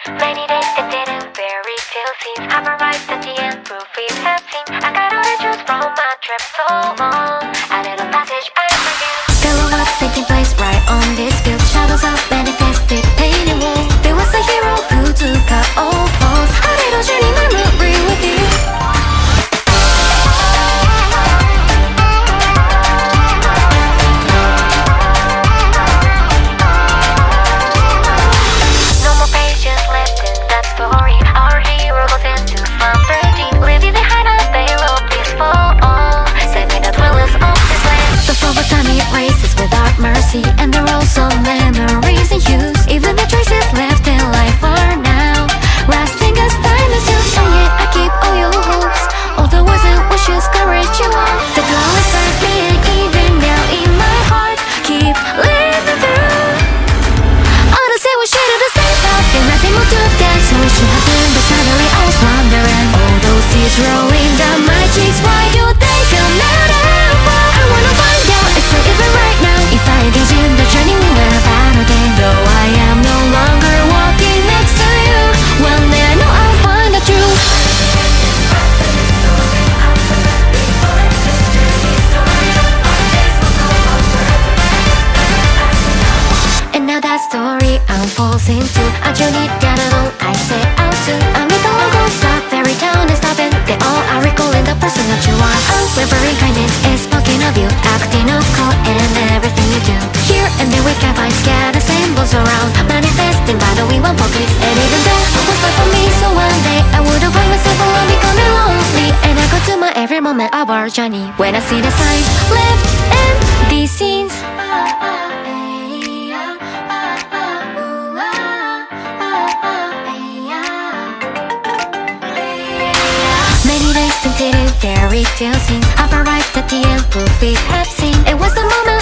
Many days continue, fairy tale scenes have arrived at the end, proof we have seen. I got all the truth from my trip so long. A little passage I forget. There was taking place right on this field. Shadows of manifested pain and woe. There was a hero who took out all foes. A little journey memory with you. And there are also memories in use. Even the traces left in life are now lasting as time is used. And yet I keep all your hopes, all the words and wishes, courage you want. The glow inside me and even now in my heart keep living through. Honestly we shared the same path and nothing more to get. So it should happen but suddenly I was wondering. All those tears rolling down my cheeks, why do they come out and fall? I wanna find out, it's still even right now. If I engage in the journey we were about again. Though I am no longer walking next to you, one day I know I'll find the truth. And now that story unfolds into a journey that alone I set out to. I meet the locals of fairy town and stopping. They all are recalling the person that you are. Unwavering kindness is spoken of you, acting of call and everything you do. Here and there we can find scattered symbols around, manifesting by the we won't focus. And even though it was not for me, so one day I would've find myself alone, becoming lonely. And I go to my every moment of our journey when I see the signs left in these scenes. Many days continue, fairy tale scenes have arrived at the end, proof we have seen. It was the moment